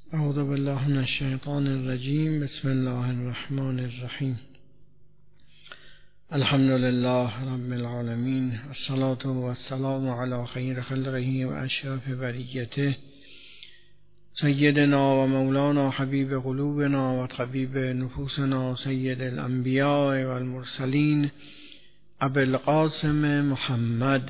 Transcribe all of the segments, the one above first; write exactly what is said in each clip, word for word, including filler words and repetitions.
اعوذ بالله من الشیطان الرجیم. بسم الله الرحمن الرحیم. الحمد لله رب العالمین، الصلاة والسلام علی خیر خلقه و اشرف بریته، سیدنا و مولانا حبیب قلوبنا و طبیب نفوسنا، سید الانبیاء و المرسلین، ابی القاسم محمد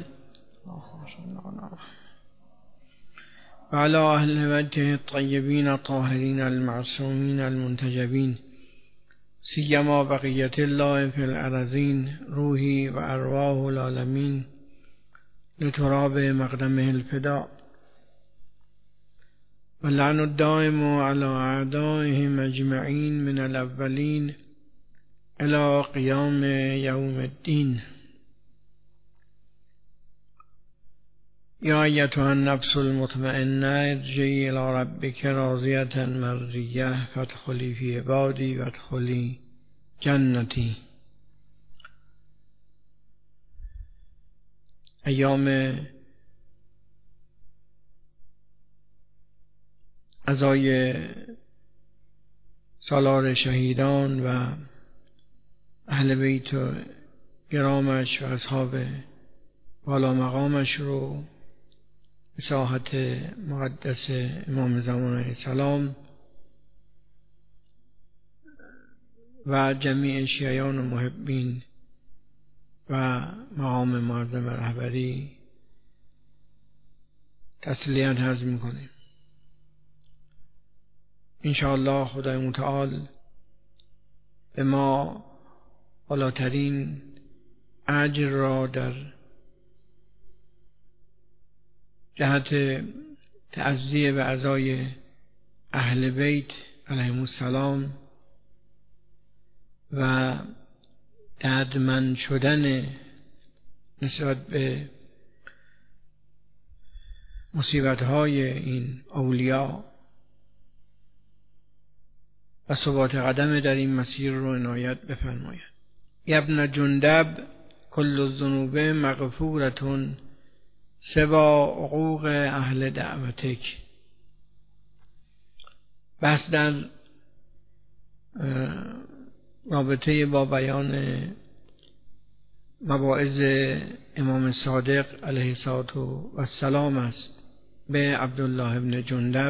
و علی اهل بیته الطیبین الطاهرین المعصومین المنتجبین، سیما بقیت الله فی الارضین، روحی و ارواح العالمین لتراب مقدمه الفدا، و لعن الدائم علی اعدائهم اجمعین من الاولین الی قیام یوم الدین. یا ایتها النفس المطمئنه ارجعی الی ربک راضیة مرضیة فادخلی فی عبادی وادخلی جنتی. ایام عزای سالار شهیدان و اهل بیت گرامش و اصحاب والا مقامش رو به ساحت مقدس امام زمان علیه السلام و جمیع شیعیان و محبین و مقام مردم رهبری تسلیت عرض می‌کنیم. انشاءالله خدای متعال به ما بالاترین اجر را در جهت تعزیه به اعضای اهل بیت علیهم السلام و دردمند شدن نسبت به مصیبت‌های این اولیا و ثبات قدم در این مسیر رو عنایت بفرماید. ابن جندب کل الذنوب مغفورة سوا عقوق اهل دعوتک. بحث در رابطه با بیان مواعظ امام صادق علیه السلام است به عبدالله ابن جندب.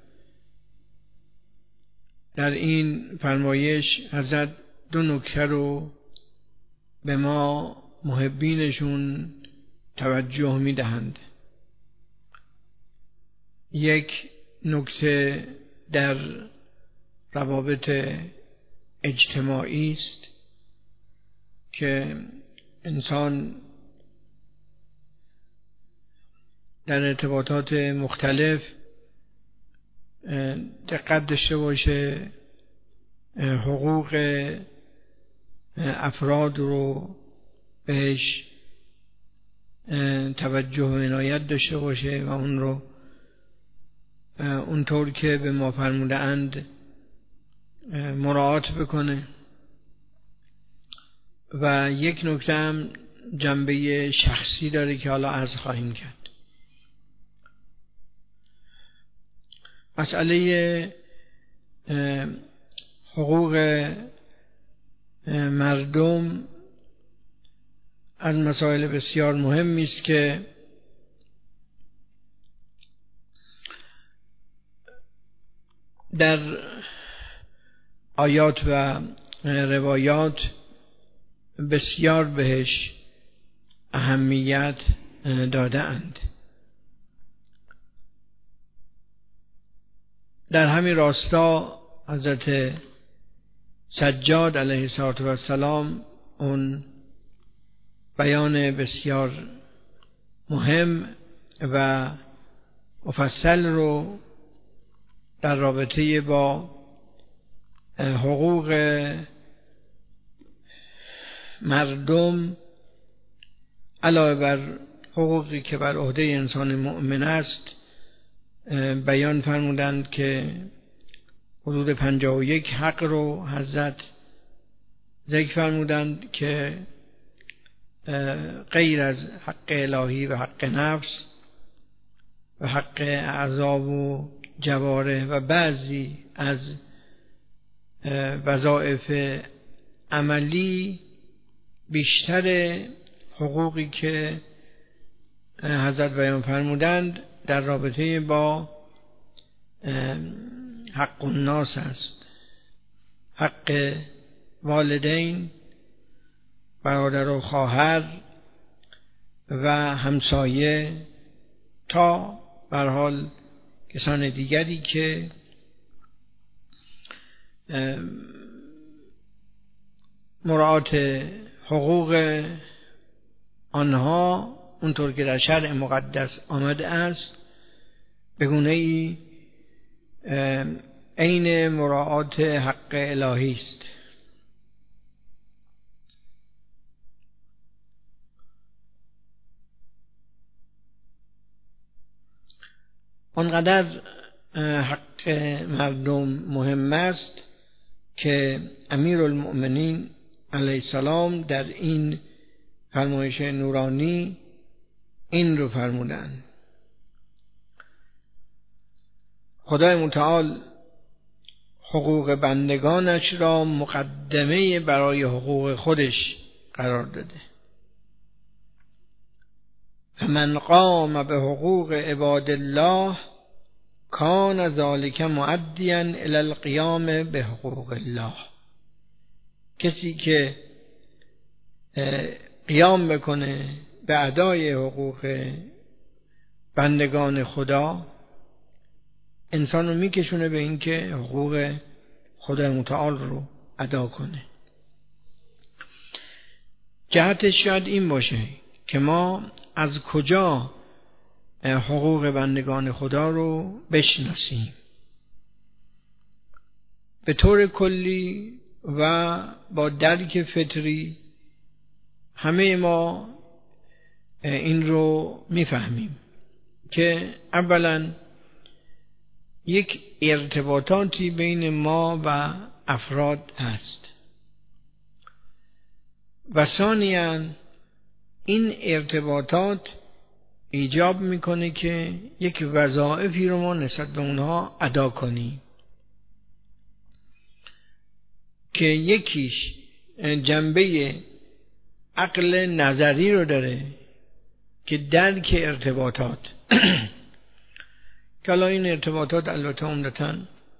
در این فرمایش حضرت دو نکته رو به ما محبینشون توجه می دهند. یک نکته در روابط اجتماعی است که انسان در ارتباطات مختلف دقت داشته باشه حقوق افراد رو بهش توجه و عنایت داشته باشه و اون رو اونطور که به ما فرموده اند مراعات بکنه. و یک نکته هم جنبه شخصی داره که حالا عرض خواهیم کرد. مسئله حقوق مردم از مسائل بسیار مهمی است که در آیات و روایات بسیار بهش اهمیت داده اند. در همین راستا حضرت سجاد علیه السلام اون بیان بسیار مهم و مفصل رو در رابطه با حقوق مردم علاوه بر حقوقی که بر عهده انسان مؤمن است بیان فرمودند که حدود پنجاه و یک حق رو حضرت ذکر فرمودند که غیر از حق الهی و حق نفس و حق اعضا و جواره و بعضی از وظایف عملی بیشتر حقوقی که حضرت بیان فرمودند در رابطه با حق الناس است، حق والدین، برادر و خواهر و همسایه تا به هر حال کسان دیگری که مراعات حقوق آنها اونطور که در شرع مقدس آمده است به گونه‌ای عین مراعات حق الهی است. آنقدر حق مردم مهم است که امیرالمؤمنین علیه السلام در این فرمایش نورانی این رو فرمودند: خدای متعال حقوق بندگانش را مقدمه برای حقوق خودش قرار داده. فمن قام به حقوق عباد الله کان ذلک معدیا الی القیام به حقوق الله. کسی که قیام بکنه به ادای حقوق بندگان خدا، انسان رو میکشونه به اینکه حقوق خدای متعال رو ادا کنه. جهتش شاید این باشه که ما از کجا حقوق بندگان خدا رو بشناسیم. به طور کلی و با درک فطری همه ما این رو میفهمیم که اولا یک ارتباطاتی بین ما و افراد هست و ثانیاً این ارتباطات ایجاب میکنه که یک وظایفی رو ما نسبت به اونها ادا کنیم که یکیش جنبه عقل نظری رو داره که درک ارتباطات که حالا این ارتباطات البته عمدتاً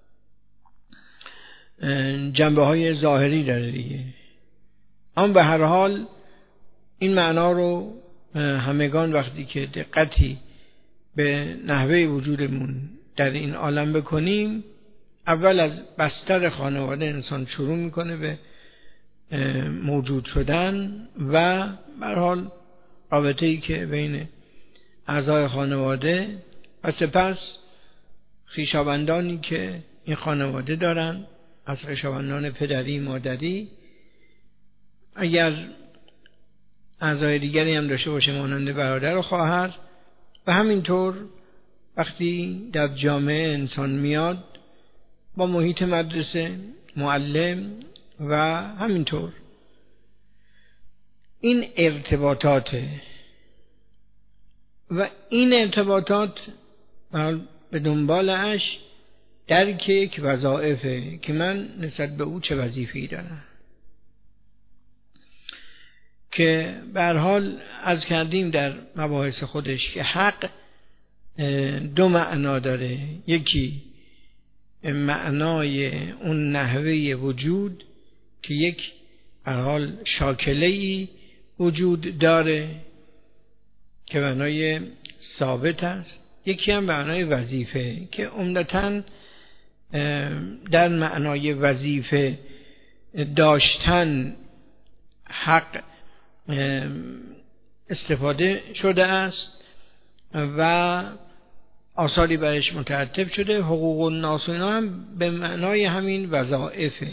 جنبه های ظاهری داره دیگه، اما به هر حال این معنا رو همگان وقتی که دقتی به نحوه وجودمون در این عالم بکنیم، اول از بستر خانواده انسان شروع میکنه به موجود شدن و به هر حال رابطه‌ای که بین اعضای خانواده و سپس خویشاوندانی که این خانواده دارن، از خویشاوندان پدری مادری، اگر اعضای دیگری هم داشته باشه مانند برادر و خواهر، و همینطور وقتی در جامعه انسان میاد با محیط مدرسه، معلم و همینطور این ارتباطاته و این ارتباطات به دنبالش درک یک وظایفه که من نسبت به او چه وظیفه‌ای دارم، که به هر حال عرض کردیم در مباحث خودش که حق دو معنا داره. یکی معنای اون نحوه وجود که یک به هر حال شاکله‌ای وجود داره که معنای ثابت است، یکی هم معنای وظیفه که عمدتاً در معنای وظیفه داشتن حق استفاده شده است و آثاری برش مترتب شده. حقوق الناس هم به معنای همین وظایفه.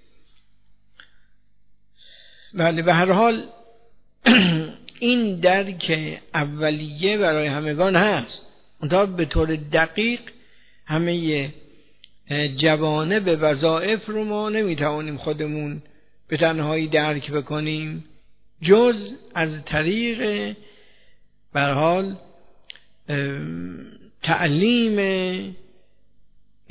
ولی به هر حال این درک اولیه برای همگان هست، منتها به طور دقیق همه جوانب وظایف رو ما نمیتوانیم خودمون به تنهایی درک بکنیم جز از طریق به هر حال تعلیم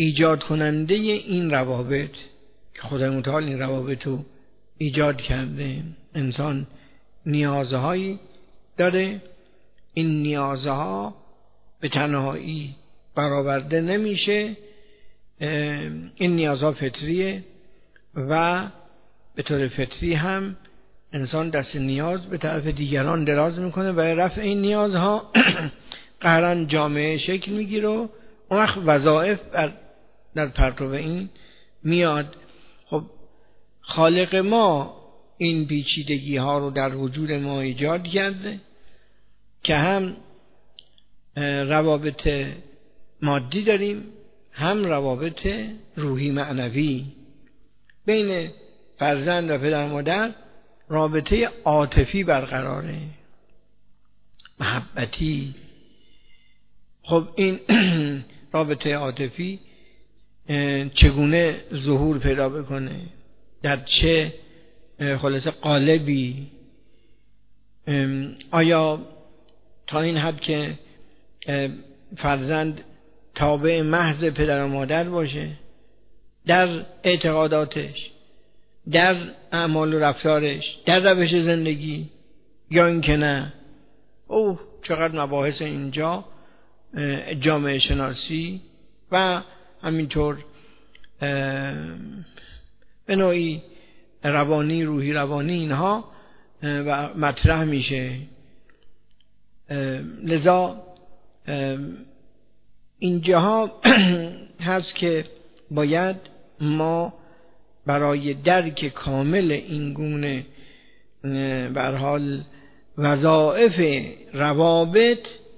ایجاد کننده این روابط که خدای متعال این روابط رو ایجاد کرده. انسان نیازهایی داره، این نیازها به تنهایی برآورده نمیشه، این نیازها فطریه و به طور فطری هم انسان دست نیاز به طرف دیگران دراز میکنه و رفع این نیازها قهرن جامعه شکل میگیره و اون وقت وظایف در پرتو این میاد. خب خالق ما این پیچیدگی ها رو در وجود ما ایجاد کرده که هم روابط مادی داریم، هم روابط روحی معنوی. بین فرزند و پدر مادر رابطه عاطفی برقراره، محبتی. خب این رابطه عاطفی چگونه ظهور پیدا بکنه، در چه خلاصه قالبی؟ آیا تا این حد که فرزند تابع محض پدر و مادر باشه در اعتقاداتش، در اعمال و رفتارش، در روش زندگی، یا اینکه نه اوه چقدر مباحث اینجا جامعه شناسی و همینطور به نوعی روانی، روحی روانی، اینها و مطرح میشه. لذا اینجاها هست که باید ما برای درک کامل این گونه به هر حال وظایف روابط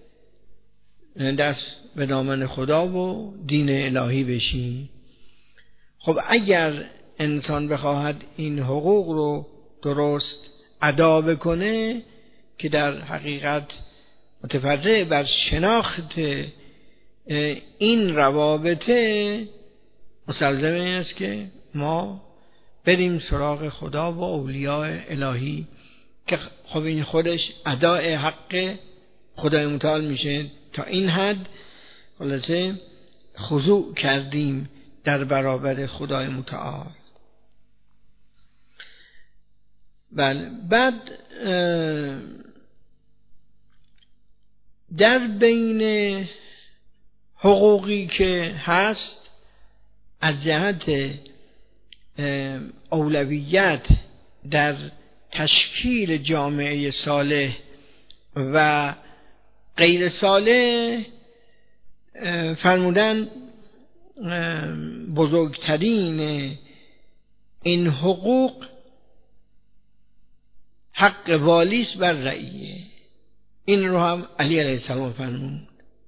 دست به دامن خدا و دین الهی بشیم. خب اگر انسان بخواهد این حقوق رو درست ادا بکنه که در حقیقت متفرع بر شناخت این روابطه، مستلزم این است که ما بریم سراغ خدا و اولیاء الهی که خب این خودش ادای حق خدای متعال میشه. تا این حد خلاصه خضوع کردیم در برابر خدای متعال. بله، بعد در بین حقوقی که هست از جهت اولویت در تشکیل جامعه صالح و غیر صالح، فرمودن بزرگترین این حقوق حق والیست بر رعیه. این رو هم علی علیه السلام فرمود.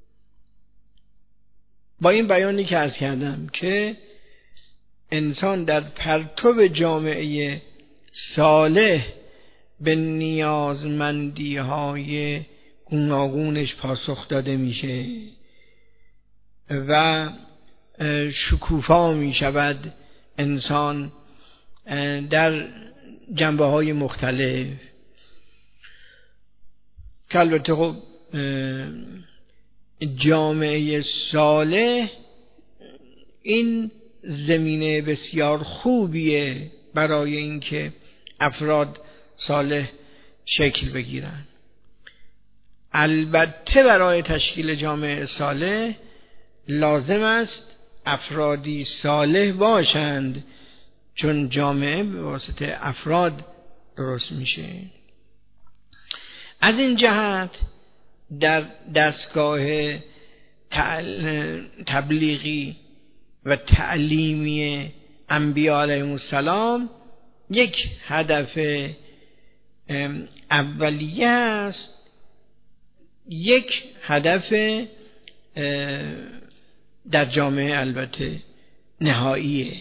با این بیانی که عرض کردم که انسان در پرتو جامعه صالح به نیازمندی های گوناگونش پاسخ داده میشه و شکوفا می شود انسان در جنبه های مختلف که البته خب جامعه صالح این زمینه بسیار خوبیه برای اینکه افراد صالح شکل بگیرن. البته برای تشکیل جامعه صالح لازم است افرادی صالح باشند، چون جامعه به واسطه افراد درست میشه. از این جهت در دستگاه تبلیغی و تعلیمی انبیاء علیهم السلام یک هدف اولیه است، یک هدف در جامعه البته نهاییه.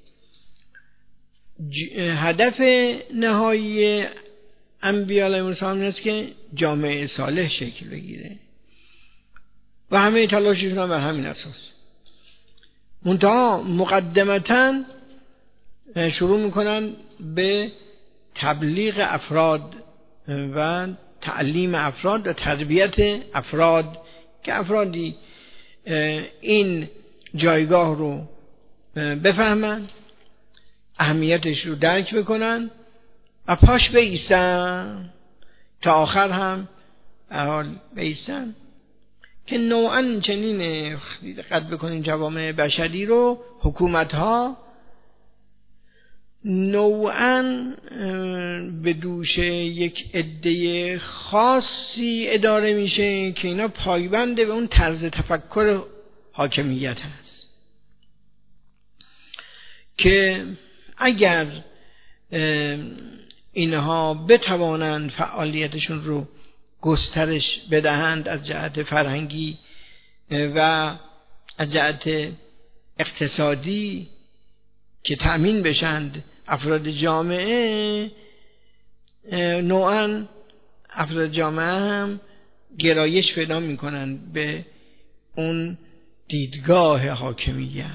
هدف نهایی انبیاء علیهم السلام است که جامعه صالح شکل بگیره و همه تلاششون بر همین اساس. منتها مقدمتاً شروع میکنن به تبلیغ افراد و تعلیم افراد و تربیت افراد که افرادی این جایگاه رو بفهمن، اهمیتش رو درک بکنن و پاش بایستن تا آخر هم حال بایستن که نوعاً چنین دقت بکنین جوامع بشری رو حکومت ها نوعاً به دوش یک عده خاصی اداره میشه که اینا پایبند به اون طرز تفکر حاکمیت هست که اگر اینها بتوانند فعالیتشون رو گسترش بدهند از جهت فرهنگی و از جهت اقتصادی که تأمین بشند افراد جامعه، نوعاً افراد جامعه هم گرایش پیدا میکنند به اون دیدگاه حاکمیت.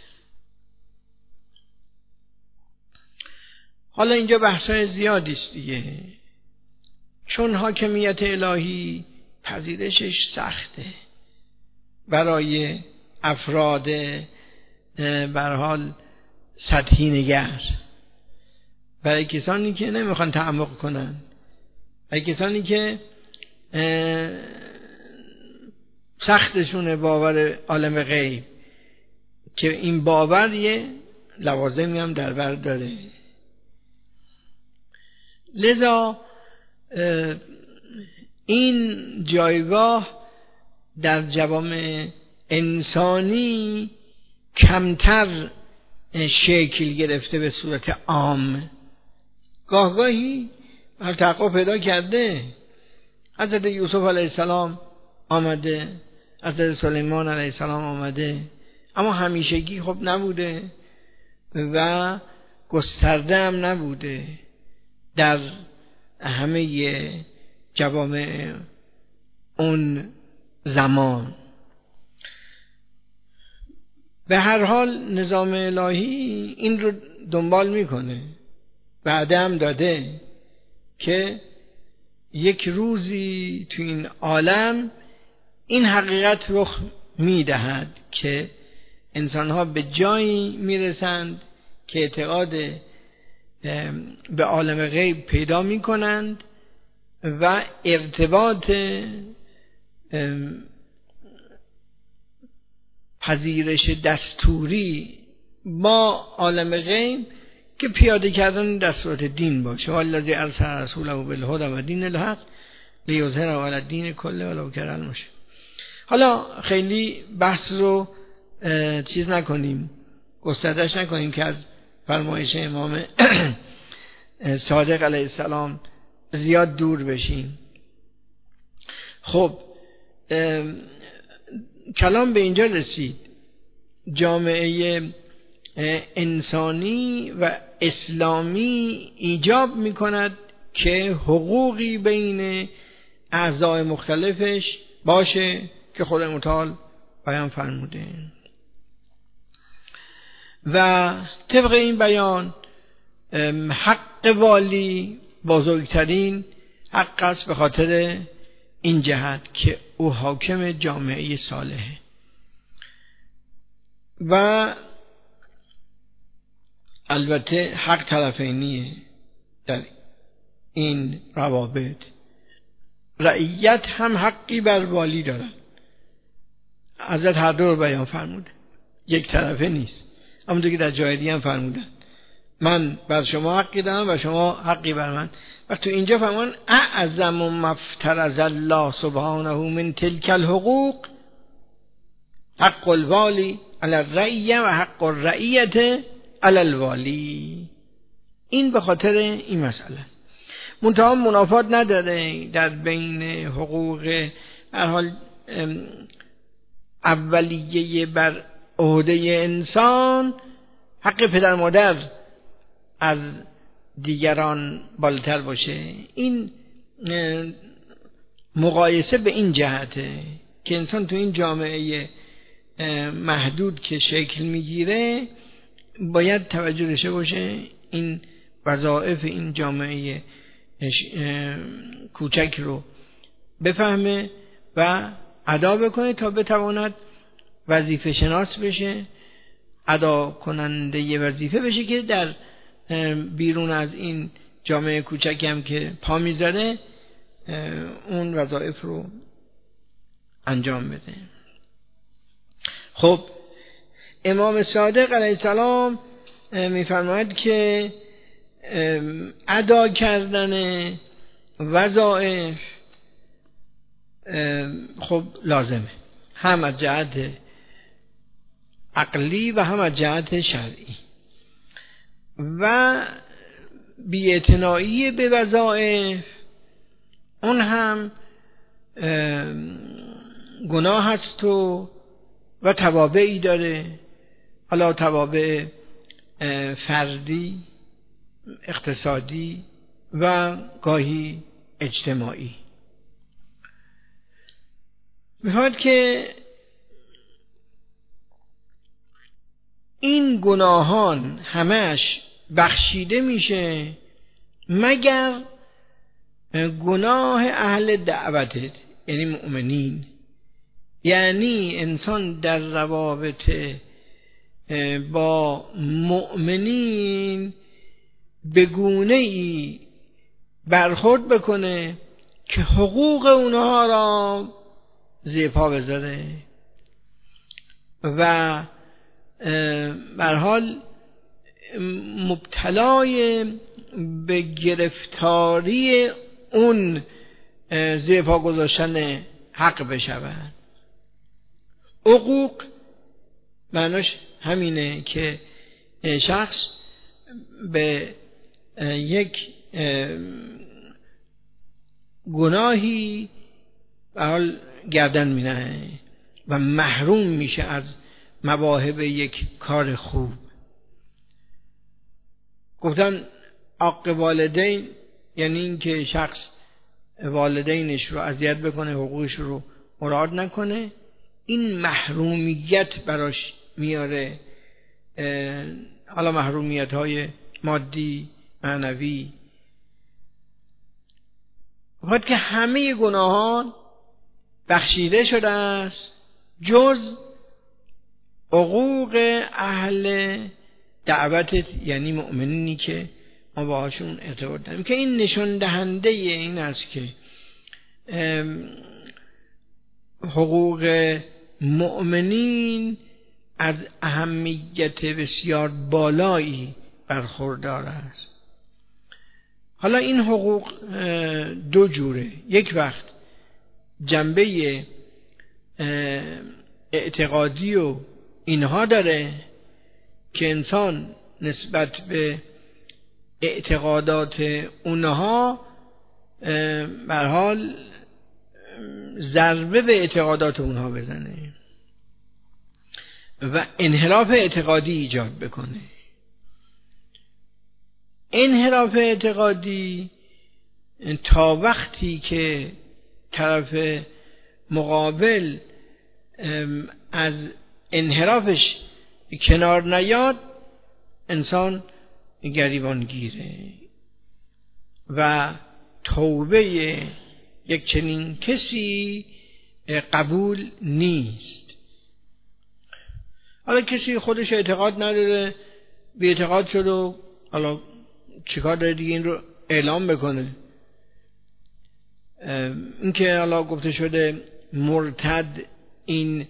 حالا اینجا بحث‌های زیادی است دیگه، چون حاکمیت الهی پذیرشش سخته برای افراد به هر حال سطحی نگر، برای کسانی که نمیخوان تعمق کنن، برای کسانی که سختشونه باور عالم غیب که این باور یه لوازمی هم در بر داره. لذا این جایگاه در جوامع انسانی کمتر شکل گرفته به صورت عام، گاهگاهی تحقق پیدا کرده. حضرت یوسف علیه السلام آمده، حضرت سلیمان علیه السلام آمده، اما همیشگی خب نبوده و گسترده هم نبوده در همه جوامع اون زمان. به هر حال نظام الهی این رو دنبال میکنه، وعده هم داده که یک روزی تو این عالم این حقیقت رخ میدهد که انسانها به جایی میرسند که اعتقاد به عالم غیب پیدا میکنند و ارتباط پذیرش دستوری با عالم غیب که پیاده کردن دستورات دین باشه. والذی ارسل رسوله بالهدی و دین الحق لیظهره علی الدین کله ولو کره المشرکون. حالا خیلی بحث رو چیز نکنیم، گستردش نکنیم که از فرمایش امام صادق علیه السلام زیاد دور بشیم. خب کلام به اینجا رسید، جامعه انسانی و اسلامی ایجاب میکند که حقوقی بین اعضای مختلفش باشه که خدای متعال بیان فرموده و طبق این بیان حق والی بزرگترین حق است به خاطر این جهت که او حاکم جامعه صالحه و البته حق طرفینیه در این روابط. رعیت هم حقی بر والی دارن، حضرت هر دو رو بیان فرموده، یک طرفه نیست. همونطور که در جای دیگه هم فرمودن من بر شما حقی دارم و شما حقی بر من. و تو اینجا فرمان اعظم مفترض الله سبحانه من تلک الحقوق حق الوالی علی الرعیه و حق الرعیت علی الوالی. این به خاطر این مسئله است. منتها منافات نداره در بین حقوق به هر حال اولیه بر عهده انسان، حق پدر مادر از دیگران بالاتر باشه. این مقایسه به این جهته که انسان تو این جامعه محدود که شکل میگیره باید توجه داشته باشه این وظایف این جامعه کوچک رو بفهمه و ادا بکنه تا بتواند وظیفه شناس بشه، ادا کننده یه وظیفه بشه که در بیرون از این جامعه کوچکی هم که پا میذاره اون وظایف رو انجام بده. خب امام صادق علیه السلام میفرماید که ادا کردن وظایف خب لازمه، هم از جهت عقلی و هم از جهت شرعی، و بی‌اعتنایی به وظایف اون هم گناه هست و و توابعی داره، حالا توابع فردی، اقتصادی و گاهی اجتماعی. می‌خواد که این گناهان همش بخشیده میشه مگر گناه اهل دعوتت، یعنی مؤمنین. یعنی انسان در روابط با مؤمنین به گونه‌ای برخورد بکنه که حقوق اونها را زیر پا بذاره و به هر حال مبتلای به گرفتاری اون زیر پا گذاشتن حق بشود. حقوق معناش همینه که شخص به یک گناهی به حال گردن می‌نهه و محروم میشه از مواهب یک کار خوب. گفتن حق والدین یعنی این که شخص والدینش رو اذیت بکنه، حقوقش رو مراعات نکنه، این محرومیت براش میاره، حالا محرومیت های مادی، معنوی. وقتی که همه گناهان بخشیده شده است جز حقوق اهل دعوتت، یعنی مؤمنینی که ما باهاشون ارتباط داریم، که این نشون دهنده این است که حقوق مؤمنین از اهمیت بسیار بالایی برخوردار است. حالا این حقوق دو جوره، یک وقت جنبه اعتقادی و اینها داره که انسان نسبت به اعتقادات اونها به هر حال ضربه به اعتقادات اونها بزنه و انحراف اعتقادی ایجاد بکنه. انحراف اعتقادی تا وقتی که طرف مقابل از انحرافش کنار نیاد انسان گریبان گیره و توبه یک چنین کسی قبول نیست. حالا کسی خودش اعتقاد نداره، بی اعتقاد شد و حالا چیکار داره دیگه این رو اعلام بکنه. این که حالا گفته شده مرتد این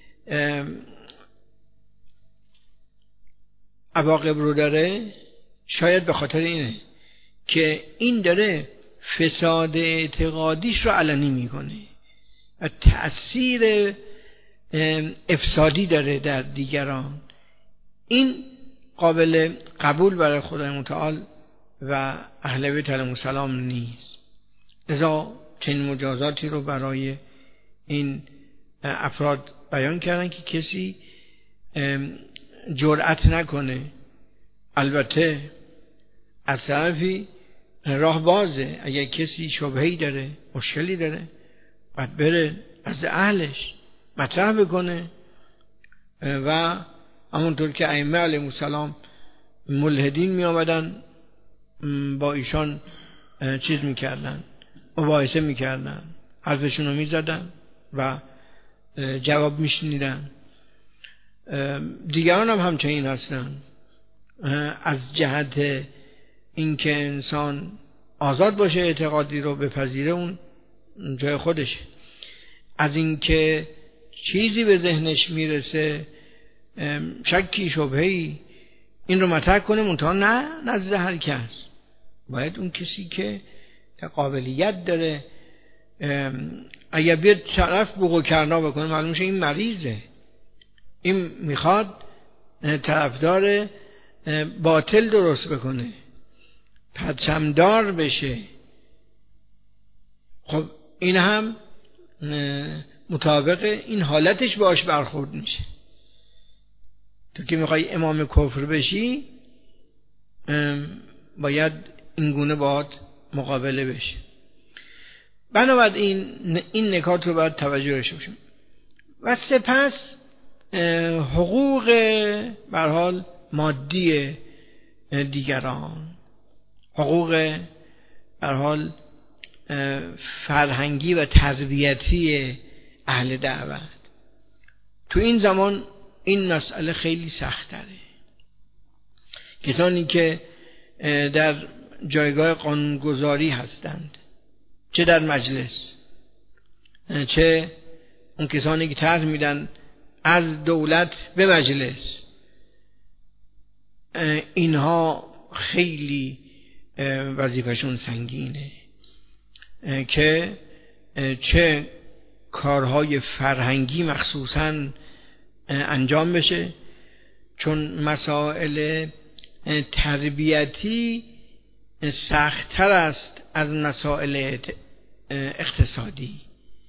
عواقب رو داره، شاید به خاطر اینه که این داره فساد اعتقادیش رو علنی میکنه و تأثیر افسادی داره در دیگران. این قابل قبول برای خدای متعال و اهل بیت علیهم السلام نیست. لذا چنین مجازاتی رو برای این افراد بیان کردن که کسی جرأت نکنه. البته از طرفی راه بازه، اگر کسی شبهه‌ای داره، مشکلی داره، باید بره از اهلش مطرح بکنه و همونطور که ائمه علیهم السلام ملحدین می آمدن با ایشان چیز میکردن، مباحثه میکردن، حرفشون رو میزدن و جواب میشنیدن دیگران هم همچنین هستند. از جهت اینکه انسان آزاد باشه اعتقادی رو بپذیره، اون جای خودشه. از اینکه چیزی به ذهنش میرسه، شکی شبهه‌ای، این رو مطرح کنه، منتها نه نزد هر کس. باید اون کسی که قابلیت داره، اگر بیاد طرف بوق و کرنا بکنه، معلوم شه این مریضه، این میخواد طرفدار باطل درست بکنه، پرچمدار بشه. خب این هم مطابق این حالتش باش برخورد میشه. تو که میخوای امام کفر بشی، باید اینگونه باید مقابله بشه. بنابراین این نکات رو باید توجه داشته باشیم. و سپس حقوق به هر حال مادی دیگران، حقوق به هر حال فرهنگی و تربیتی اهل دعوت. تو این زمان این مسئله خیلی سخت تره. کسانی که در جایگاه قانونگذاری هستند، چه در مجلس، چه اون کسانی که طرح میدن از دولت به مجلس، اینها خیلی وظیفهشون سنگینه که چه کارهای فرهنگی مخصوصاً انجام بشه، چون مسائل تربیتی سخت‌تر است از مسائل اقتصادی.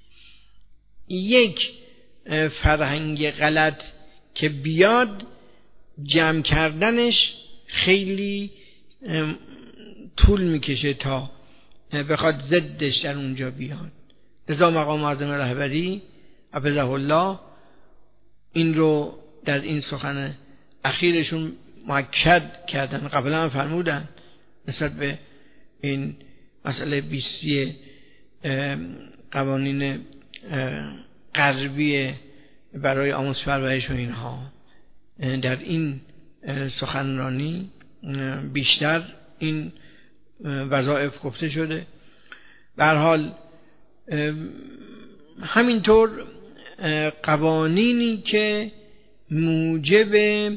یک فرهنگ غلط که بیاد، جمع کردنش خیلی طول میکشه تا بخواد ضدش در اونجا بیاد. لذا مقام معظم رهبری حفظه الله این رو در این سخن اخیرشون مؤکد کردن. قبلا هم فرمودن نسبت به این مسئله بیستی قوانین غربی برای آموزش پرورش و اینها، در این سخنرانی بیشتر این وظایف گفته شده. به هر حال همینطور قوانینی که موجب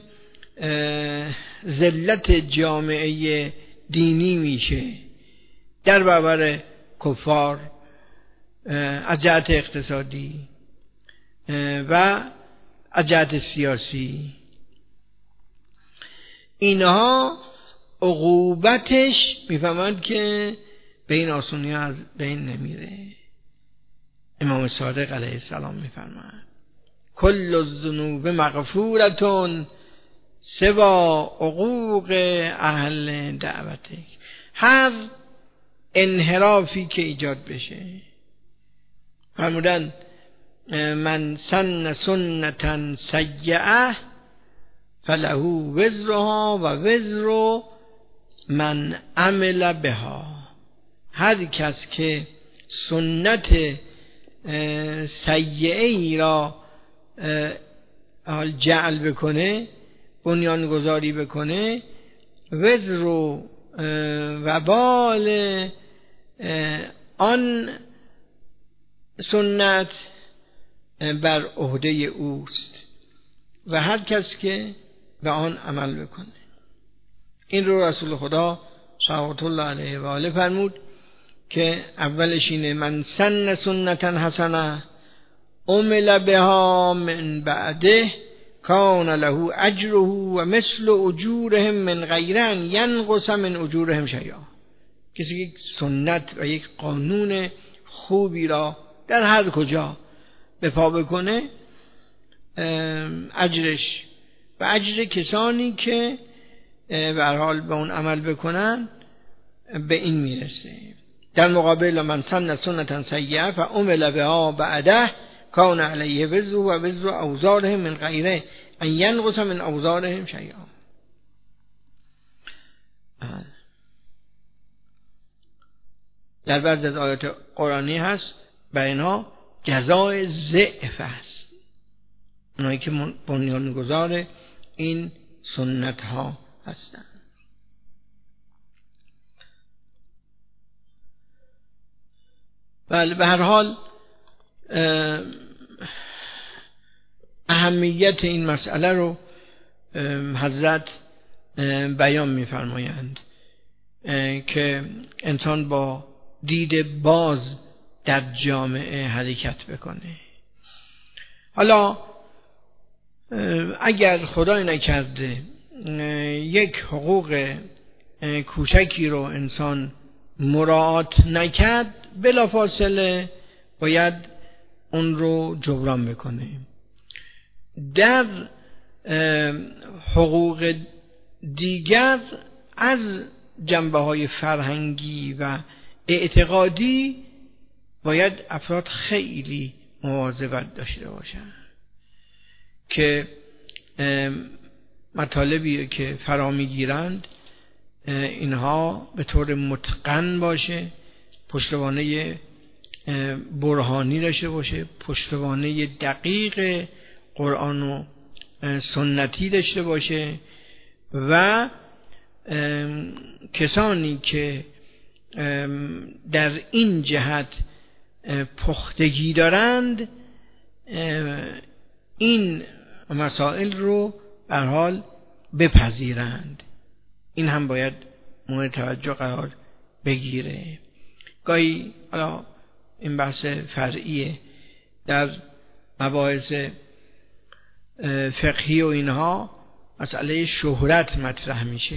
ذلت جامعه دینی میشه در برابر کفار از جهت اقتصادی و از جهت سیاسی، اینها عقوبتش میفهمند که به این آسونی از بین نمیره. امام صادق علیه السلام میفرماید کل الذنوب مغفورتون سوا عقوق اهل دعوتک. هر انحرافی که ایجاد بشه، فرمودن من سن سنتا سیئه فله وزرها و وزر من عمل بها. هر کس که سنت سیئه ای را جعل بکنه، بنیان گذاری بکنه، وزر و وبال آن سنت بر عهده اوست و هر کس که به آن عمل بکنه. این رو رسول خدا صلوات الله علیه و آله فرمود که اولش اینه من سن سنتا حسنه عمل بها من بعده کان له اجره و مثل اجورهم من غیر ان ینقص من اجورهم شیئا. کسی یک سنت و یک قانون خوبی را در هر کجا به پا بکنه، اجرش و اجر کسانی که به هر حال به اون عمل بکنن به این میرسه. در مقابل من سن سنتا سیئه فعمل بها بعده کان علیه وزر و وزر اوزارهم من غیره ان ینقص من اوزارهم شیئا. در بعضی از آیات قرآنی هست بر اینها جزای ضعف است. اونایی که بنیانگذار این سنت ها هستند. بله، به هر حال اهمیت این مسئله رو حضرت بیان می‌فرمایند که انسان با دید باز در جامعه حرکت بکنه. حالا اگر خدای نکرده یک حقوق کوچکی رو انسان مراعات نکرد، بلافاصله باید اون رو جبران بکنه. در حقوق دیگر از جنبه‌های فرهنگی و اعتقادی باید افراد خیلی مواظبت داشته باشند که مطالبی که فرا میگیرند اینها به طور متقن باشه، پشتوانه برهانی داشته باشه، پشتوانه دقیق قرآن و سنتی داشته باشه و کسانی که در این جهت پختگی دارند این مسائل رو به هر حال بپذیرند. این هم باید مورد توجه قرار بگیره. گاهی حالا این بحث فرعیه، در مباحث فقهی و اینها مسئله شهرت مطرح میشه.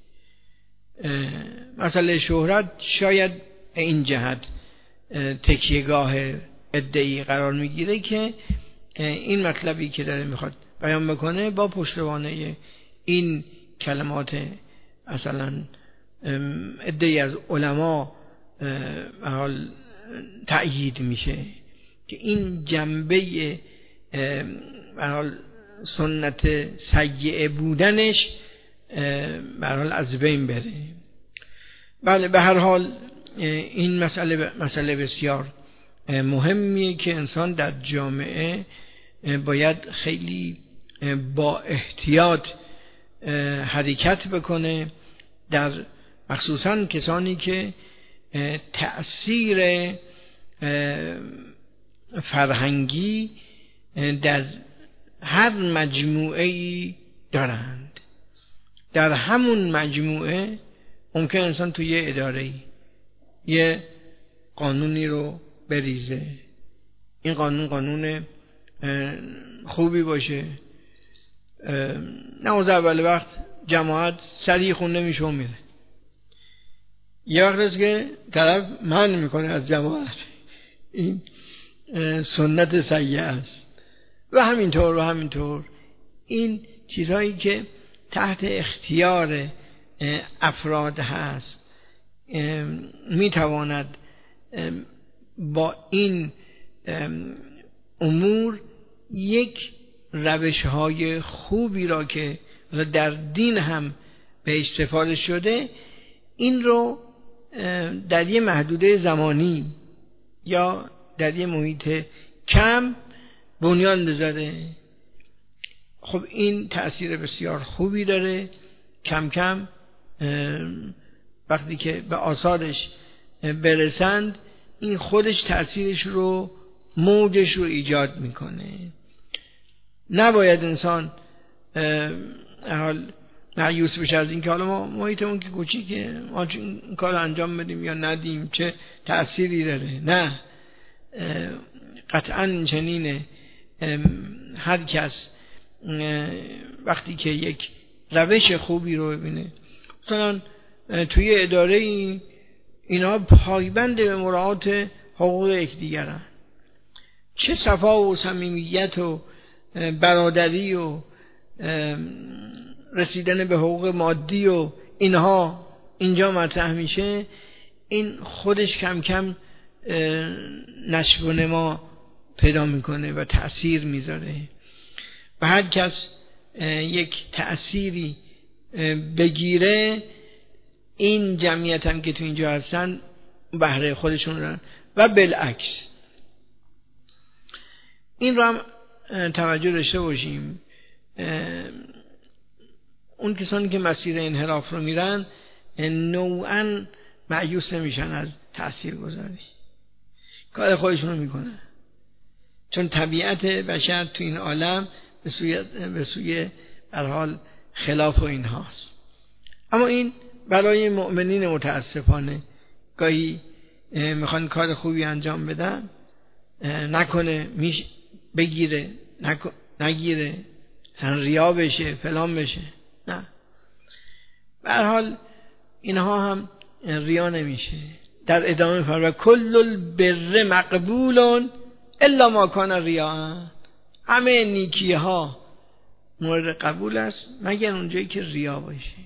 مسئله شهرت شاید این جهت تکیهگاه ادعی قرار میگیره که این مطلبی که داره میخواد بیان بکنه با پشتوانه این کلمات مثلا ادعی از علما حال تأیید میشه که این جنبه حال سنت سیئه بودنش به هر حال از بین بره. بله، به هر حال این مسئله مسئله بسیار مهمیه که انسان در جامعه باید خیلی با احتیاط حرکت بکنه، در مخصوصا کسانی که تأثیر فرهنگی در هر مجموعه‌ای دارند. در همون مجموعه ممکن انسان توی یه اداره‌ای یه قانونی رو بریزه، این قانون قانون خوبی باشه، نماز اول وقت جماعت سریع خونده میشه و میره. یه وقت است که طرف منع میکنه از جماعت، این سنت سیئه است. و همینطور و همینطور این چیزهایی که تحت اختیار افراد هست میتواند با این امور یک روش‌های خوبی را که در دین هم به استفاده شده این رو در یه محدوده زمانی یا در یه محیط کم بنیان بذاره. خب این تأثیر بسیار خوبی داره. کم کم وقتی که به آثارش برسند این خودش تأثیرش رو موجش رو ایجاد میکنه. نباید انسان حال مایوس بشه از این که حالا ما محیطمون که کوچیکه، ما این کار انجام بدیم یا ندیم چه تأثیری داره. نه، قطعا چنینه. هر کس وقتی که یک روش خوبی رو ببینه، مثلا توی اداره ای اینا پایبند به مراعات حقوق یکدیگرن، چه صفا و صمیمیت و برادری و رسیدن به حقوق مادی و اینها اینجا مطرح میشه، این خودش کم کم نشو و نما پیدا میکنه و تأثیر میذاره و هر کس یک تأثیری بگیره این جمعیت هم که تو اینجا هستن بهره خودشون رن و بالعکس. این رو هم توجه داشته باشیم اون کسانی که مسیر انحراف رو میرن نوعاً مایوس نمیشن از تأثیر گذاری، کار خودشون رو میکنن، چون طبیعت بشر تو این عالم به سوی به سوی هر حال خلاف و این هاست. اما این برای مؤمنین متاسفانه گاهی میخوان کار خوبی انجام بدن، نکنه میش بگیره نک... نگیره مثلا ریا بشه فلان بشه، نه، به هر حال اینها هم ریا نمیشه. در ادامه فرمان کل البر مقبول الا ما کان ریا، همه نیکی ها مورد قبول است مگر اونجایی که ریا باشه.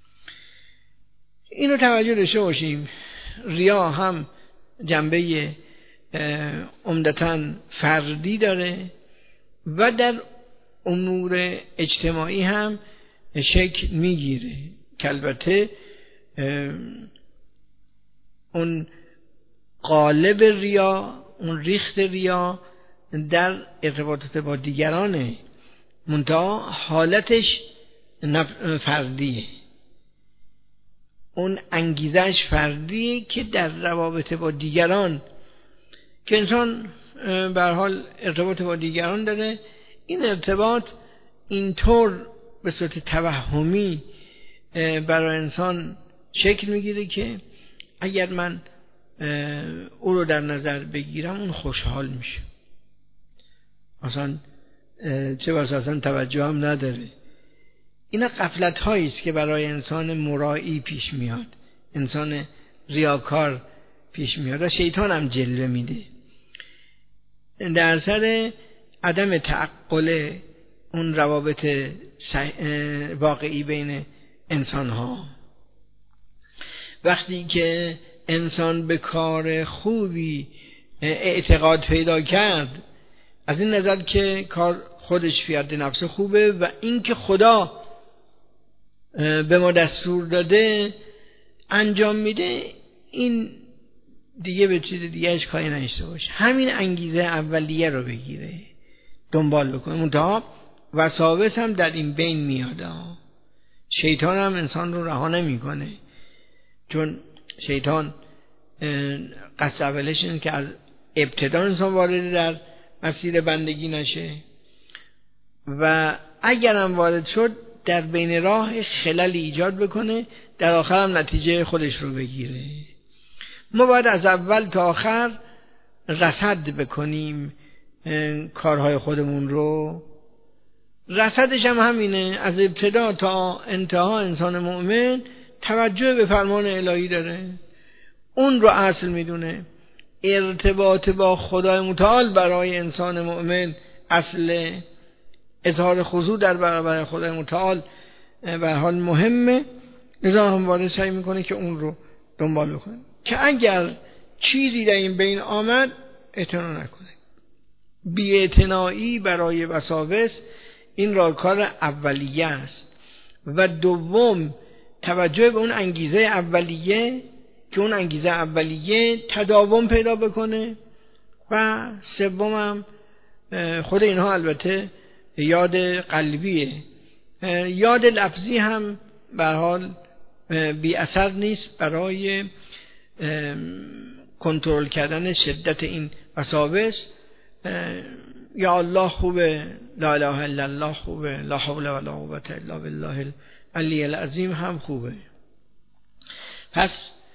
اینو توجه داشته باشیم. ریا هم جنبه عمدتاً فردی داره و در امور اجتماعی هم شکل میگیره که البته اون قالب ریا، اون ریخت ریا در ارتباطات با دیگرانه، منتها حالتش فردیه، اون انگیزش فردیه که در روابط با دیگران که انسان به هر حال ارتباط با دیگران داره، این ارتباط اینطور به صورت توهمی برای انسان شکل میگیره که اگر من او رو در نظر بگیرم اون خوشحال میشه، اصلا چه بسا اصلا توجه هم نداره. اینا غفلت هایی است که برای انسان مرایی پیش میاد، انسان ریاکار پیش میاد و شیطان هم جلوه میده در سر عدم تعقل اون روابط واقعی بین انسان ها. وقتی که انسان به کار خوبی اعتقاد پیدا کرد، از این نظر که کار خودش فی حد نفس خوبه و این که خدا به ما دستور داده انجام میده، این دیگه به چیز دیگه اش کاری نشته باشه، همین انگیزه اولیه رو بگیره دنبال بکنه. منتها وساوس هم در این بین میاد، شیطان هم انسان رو رها نمیکنه، چون شیطان قصد اولش اینه که از ابتدا انسان وارد در مسیر بندگی نشه و اگرم وارد شد در بین راه خلل ایجاد بکنه، در آخر هم نتیجه خودش رو بگیره. ما باید از اول تا آخر رصد بکنیم کارهای خودمون رو. رصدش هم همینه، از ابتدا تا انتها انسان مؤمن توجه به فرمان الهی داره، اون رو اصل میدونه. ارتباط با خدای متعال برای انسان مؤمن اصل، اظهار خضوع در برابر خدای متعال به هر حال مهمه، لذا هم وارد سعی میکنه که اون رو دنبال بکنه که اگر چیزی در این بین آمد اعتنا نکنه. بی‌اعتنایی برای وساوس این راهکار اولیه است و دوم توجه به اون انگیزه اولیه که اون انگیزه اولیه تداوم پیدا بکنه و سومم خود اینها البته یاد قلبیه، یاد لفظی هم به هر حال بی اثر نیست برای کنترل کردن شدت این وساوس. یا الله خوبه، لا اله الا الله خوبه، لا حول ولا قوة الا بالله العلی العظیم هم خوبه. پس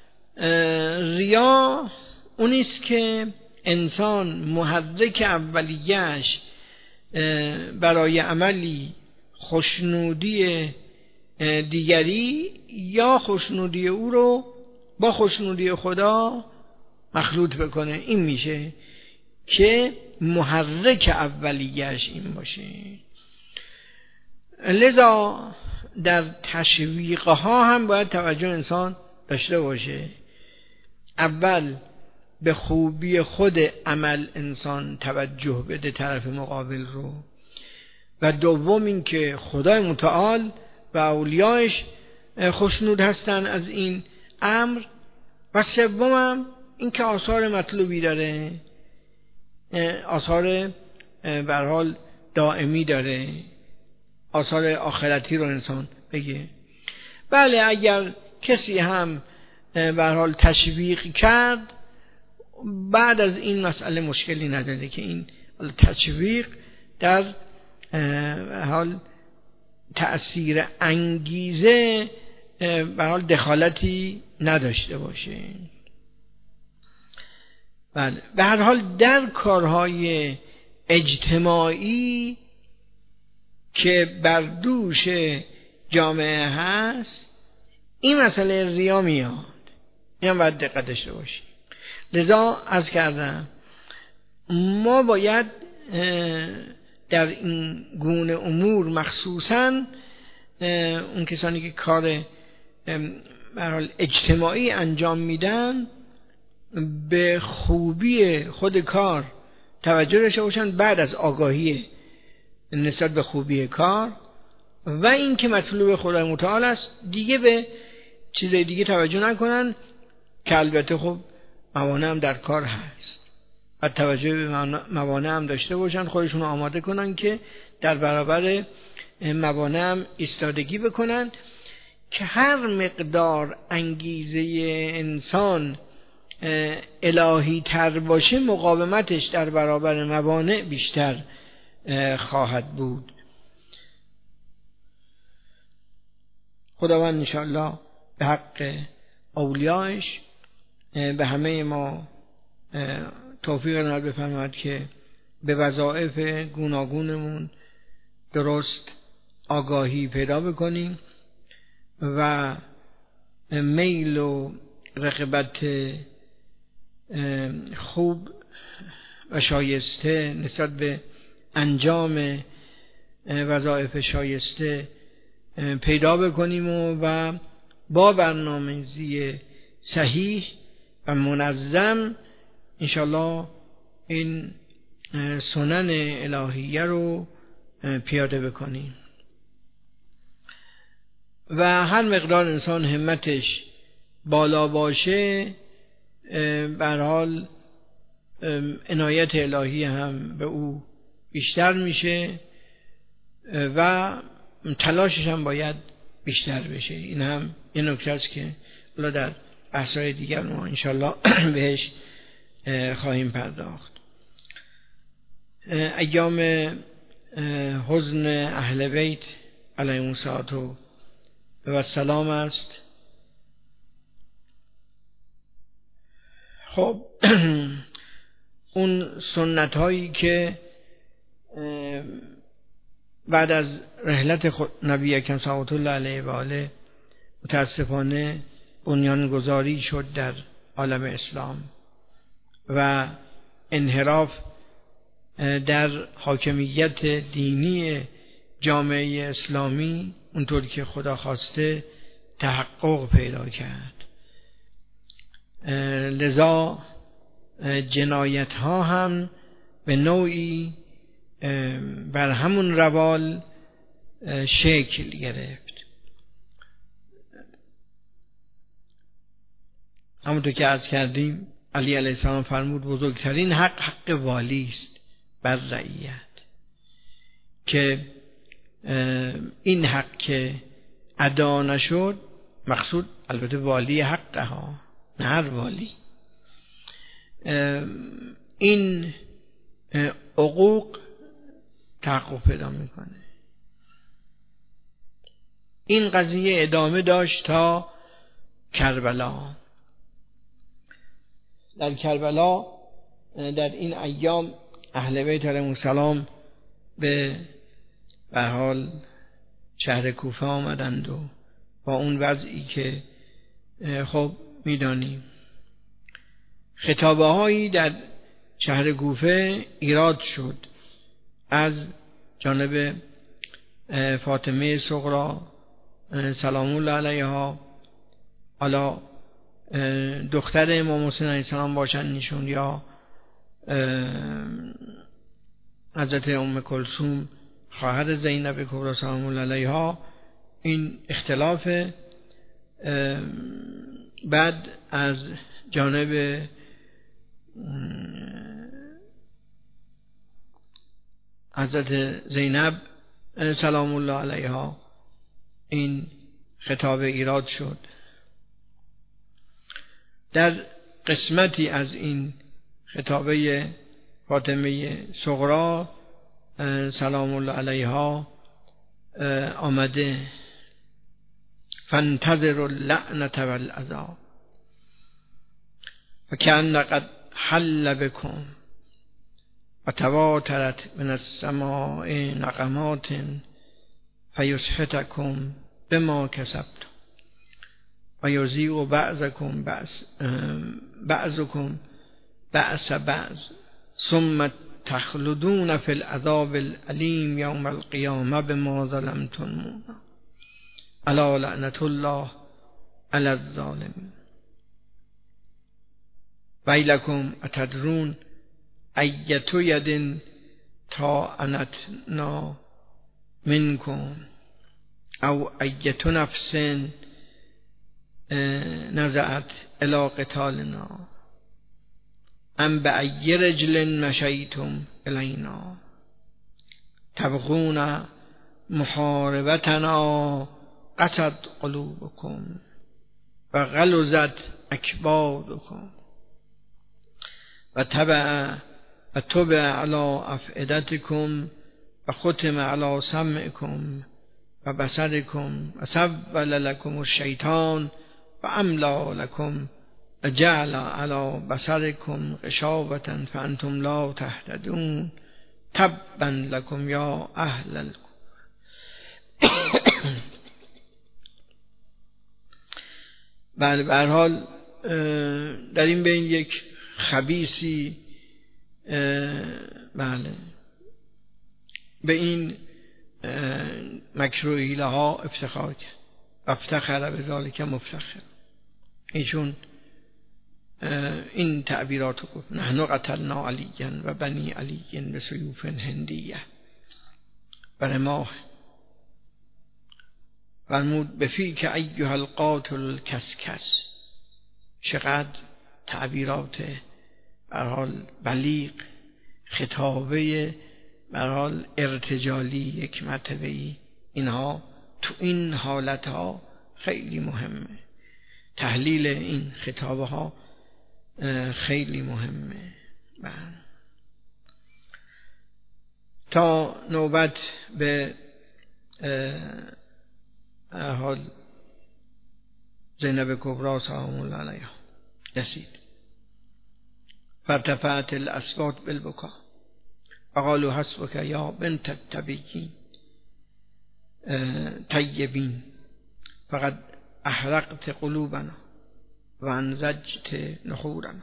ریا اونیست که انسان محرک اولیه‌اش برای عملی خوشنودی دیگری یا خوشنودی او رو با خوشنودی خدا مخلوط بکنه، این میشه که محرک اولیه‌اش این باشه. لذا در تشویقها هم باید توجه انسان داشته باشه. اول به خوبی خود عمل انسان توجه بده طرف مقابل رو، و دوم این که خدای متعال و اولیاش خوشنود هستن از این امر، و سومم این که آثار مطلوبی داره، آثار به هر حال دائمی داره، آثار آخرتی رو انسان بگه. بله اگر کسی هم به هر حال تشویق کرد، بعد از این مسئله مشکلی نداره که این تشویق در حال تأثیر انگیزه به حال دخالتی نداشته باشه. بله به هر حال در کارهای اجتماعی که بر دوش جامعه هست این مسئله ریا میاد، این هم باید دقت داشته باشیم. لذا عرض کردم ما باید در این گونه امور مخصوصاً اون کسانی که کار به هر حال اجتماعی انجام میدن به خوبی خود کار توجه داشته باشن، بعد از آگاهی نسبت به خوبی کار و این که مطلوب خدای متعال است دیگه به چیزای دیگه توجه نکنن که البته خب موانع هم در کار هست و توجه به موانع هم داشته باشن، خودشون رو آماده کنن که در برابر موانع هم ایستادگی بکنن که هر مقدار انگیزه انسان الهی تر باشه مقاومتش در برابر موانع بیشتر خواهد بود. خداوند انشاءالله به حق اولیایش به همه ما توفیق عنایت بفرماید که به وظایف گوناگونمون درست آگاهی پیدا بکنیم و میل و رغبت خوب و شایسته نسبت به انجام وظایف شایسته پیدا بکنیم و, و با برنامه‌ریزی صحیح و منظم انشالله این سنن الهیه رو پیاده بکنیم و هر مقدار انسان همتش بالا باشه به هر حال عنایت الهی هم به او بیشتر میشه و تلاشش هم باید بیشتر بشه. این هم یه نکته است که حالا در بحث‌های دیگر ما انشالله بهش خواهیم پرداخت. ایام حزن اهل بیت علیهم الصلوة و السلام است. خب اون سنت هایی که بعد از رحلت نبی اکرم صلوات الله علیه و آله متاسفانه بنیانگذاری شد در عالم اسلام و انحراف در حاکمیت دینی جامعه اسلامی اونطور که خدا خواسته تحقق پیدا کرد. لذا جنایت ها هم به نوعی بر همون روال شکل گرفت. همونطور که عرض کردیم علی علیه السلام فرمود بزرگترین حق حق والی است بر رعیت، که این حق که ادا نشد، مقصود البته والی حق ها نه هر والی، این حقوق تحقق پیدا میکنه. این قضیه ادامه داشت تا کربلا. در کربلا در این ایام اهل بیت علیهم السلام به به حال شهر کوفه آمدند و با اون وضعی که خب میدانیم خطابه هایی در شهر کوفه ایراد شد از جانب فاطمه صغرا سلام الله علیها، حالا دختر امام حسین علیه السلام باشند ایشون یا حضرت ام کلثوم خواهر زینب کبری سلام الله علیها. این اختلاف بعد از جانب حضرت زینب سلام الله علیها این خطاب ایراد شد. در قسمتی از این خطابه فاطمه صغرا سلام الله علیها آمده فانتظروا اللعنة والعذاب فكأن قد حل بكم وتواترت من السماء نقمات فيسحتكم بما كسبتم ويذيق بعضكم بعض بعضكم بأس بعض ثم تخلدون في العذاب الأليم يوم القيامة بما ظلمتم ألا لعنة الله على الظالمين ويلكم أتدرون أية يد طعنتنا منكم أو أية نفس نزعت إلى قتالنا أم بأي رجل مشيتم إلينا تبغون محاربتنا قسد قلوبكم وغلظت أكبادكم وتبع وتبع على أفئدتكم وختم على سمعكم وبصركم وسول لكم الشيطان وأملى لكم وجعل على بصركم غشاوة فأنتم لا تهتدون تبا لكم يا أهل الكفر. بله به هر حال در این بین یک خبیثی بله به این مکر و حیله ها افتخار کرد و افتخر به ذالک مفتخر. ایشون این تعبیرات رو گفت نحن قتلنا علیا و بنی علی به سیوف هندیه و رماح فرمود بفیک ایها القاتل الکسکس. چقدر تعبیرات به هر حال بلیغ، خطابه به هر حال ارتجالی یک مرتبه‌ای، اینها تو این حالتها خیلی مهمه. تحلیل این خطابه ها خیلی مهمه. بله. تا نوبت به حال زینب کبری سلام الله علیها رسید. فارتفعت الاصوات بالبکا وقالوا حسبك یا بنت التبیین طیبین فقد احرقت قلوبنا و انزجت نحورنا.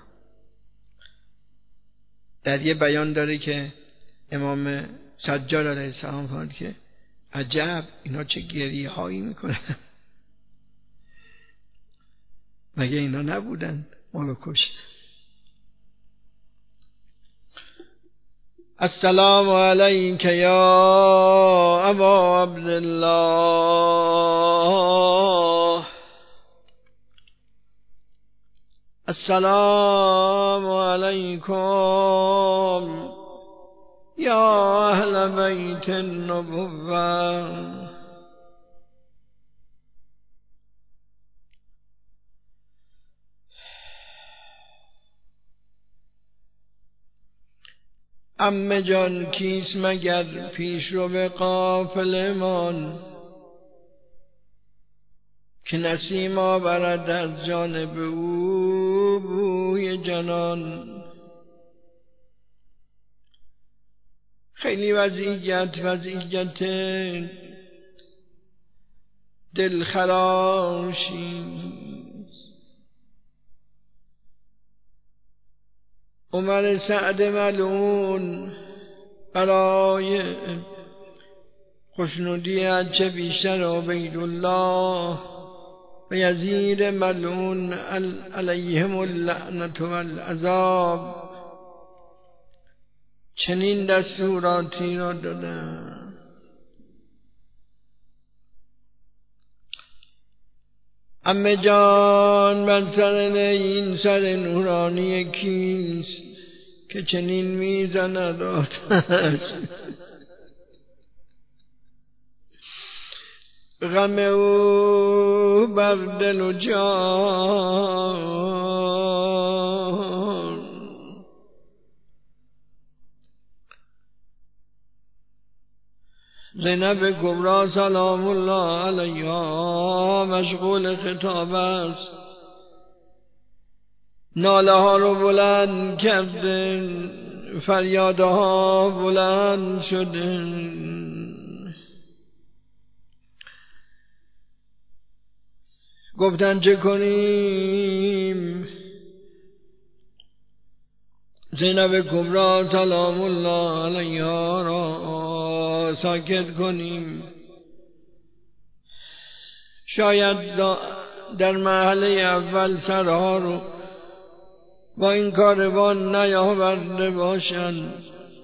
در یه بیان داره که امام سجاد علیه السلام فرمود که عجب اینا چه گریه هایی میکنن، مگه اینا نبودن مالو کشت. السلام علیک یا ابا عبدالله، السلام علیکم یا اهل بیت النبوة. عمه جان کیست مگر پیش رو به قافله مان، که نسیم آورد از جانب او بوی جنان. خیلی وضعیت وضعیت دلخراشی. عمر سعد ملعون برای خوشنودی هرچه بیشتر عبیدالله و یزید ملعون علیهم اللعنة والعذاب چنین دستوراتی را دادن. عمه جان بر سر این سر نورانی کیست که چنین میزند آتش؟ غم او بر دل و جان. زینب کبری سلام الله علیها مشغول خطاب است، ناله ها رو بلند کرده، فریادها بلند شده. گفتن چه کنیم؟ زینب کبری سلام الله علیها را ساکت کنیم، شاید در مرحله اول سرها رو با این کاروان نیاورده باشند.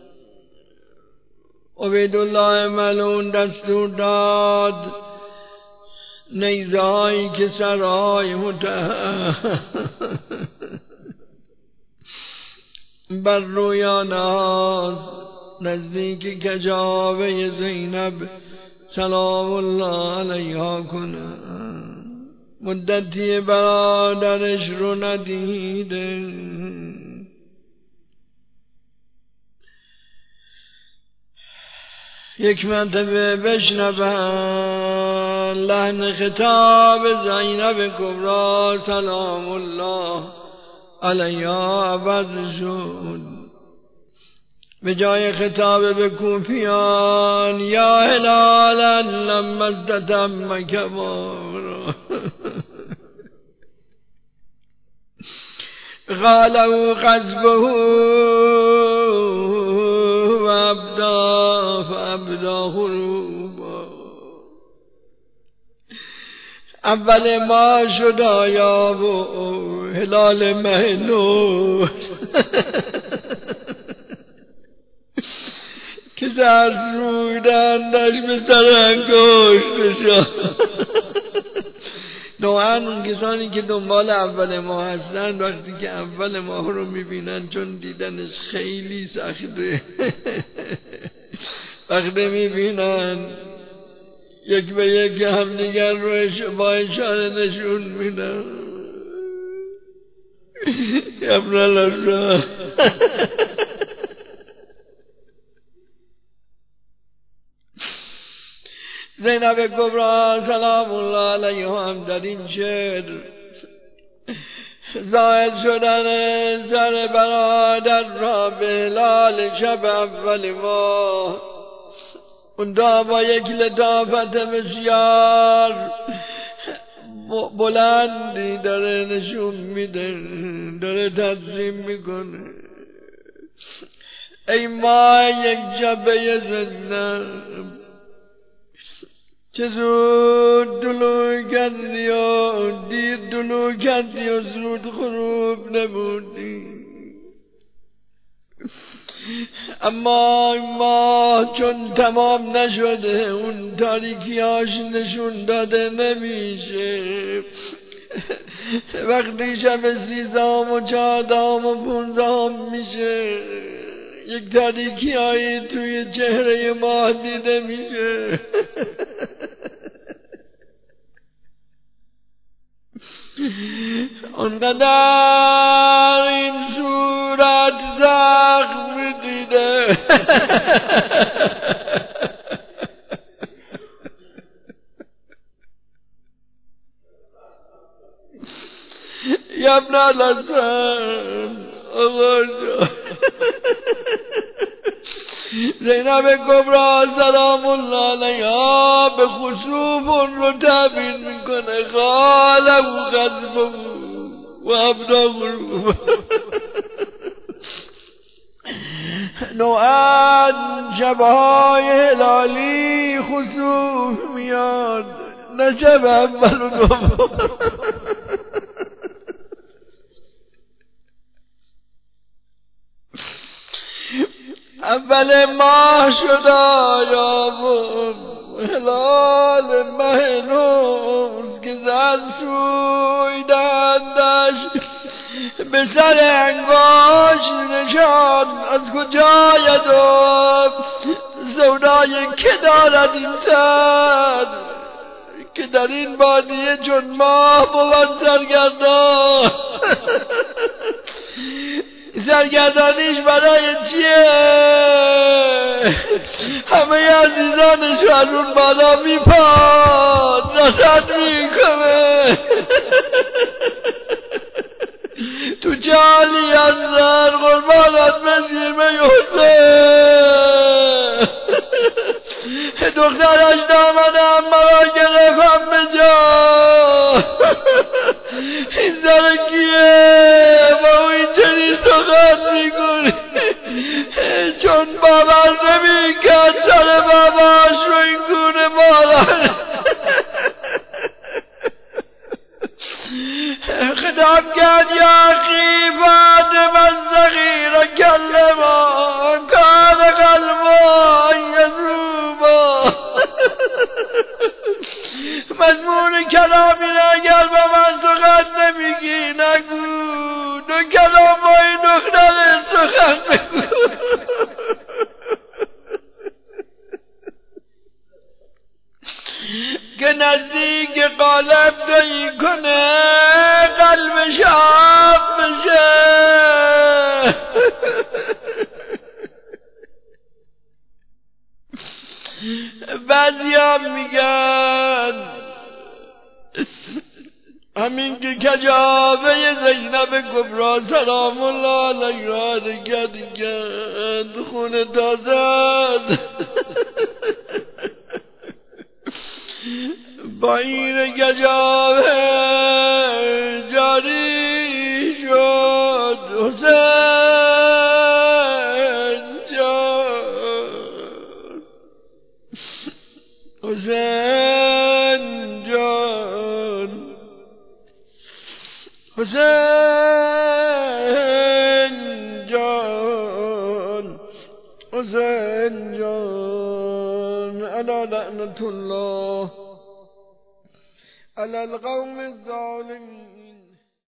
عبیدالله ملعون دستور داد نیزه هایی که سرهای متهم بر رویانه هاست نزدیک کجاوه زینب سلام الله علیها کنند. مدتی برادرش رو ندیده، یک مرتبه بشنون لحن خطاب زینب کبری سلام الله علیها عوض شد. به جای خطاب به کوفیان یا هلالا لما استتم کبارا قالوا قذفه و ابدا فابدا غروبا. اول ما شد آیا و هلال مه نو که در رویدندش به سر انگشت شد. نوعاً اون کسانی که دنبال اول ماه هستن وقتی که اول ماه رو میبینن چون دیدنش خیلی سخته وقتی میبینن یک به یک همدیگر رو با اشاره نشون میدن یبرالله. زینب کبری سلام الله علیها هم در این شعر زائد شدن سر برادر را به هلال شب اول ماه اون دا با یک لطافت بسیار بلندی داره نشون میده، داره ترسیم میکنه. ای ما یک جبه زنده چه زود دلو کردی و دیر دلو کردی و زود غروب نمودی. اما ما چون تمام نشده اون تاریکیاش نشون داده نمیشه. وقتی شب سیزدهم و چهاردهم و پونزدهم میشه یک تاریکی هایی توی چهره ما دیده میشه. اونقدر این صورت زخم دیده یا ابن الحسن آقا زینب کبری سلام الله علیها به خسوف اون رو تعبیر میکنه. خالق غضب و ابدا غروب. نوعا شبهای هلالی خسوف میاد نه شب اول و دوم. اول ماه شد آیا و هلال مه نوز که زن سویدندش به سر انگاش نشان. از کجا یدو سودای که دارد این تن که در این بادیه چون ماه بود سرگردان. سرگردانیش برای چیه؟ همه عزیزانش رو از اون بالا میپاد رسد میکنه. تو چه حالی هستن قربانت بشیم ای حسین؟ دخترش دامنم مرا گرفتم به جا. این سر کیه؟ با او این چنین سخن میکنی؟ چون باور نمیکرد سر باباش رو این گونه مادر خطاب کرد یا اخی فاطم الصغیر کلما کان قلبا یذوبا. مضمون کلامی را اگر با من سخن نمیگی نگو، دو کلام با این دختر سخن بگو. که نزدیک قالب دایی کنه قلبش آب بشه. بعضی ها میگن همین که کجابه زینب کبرا سلام الله علیها دیگه خون تازه با این کجابه جاری شد حسین جان. حسین جان حسین جان حسین جان. الا لعنت الله على القوم الظالمين.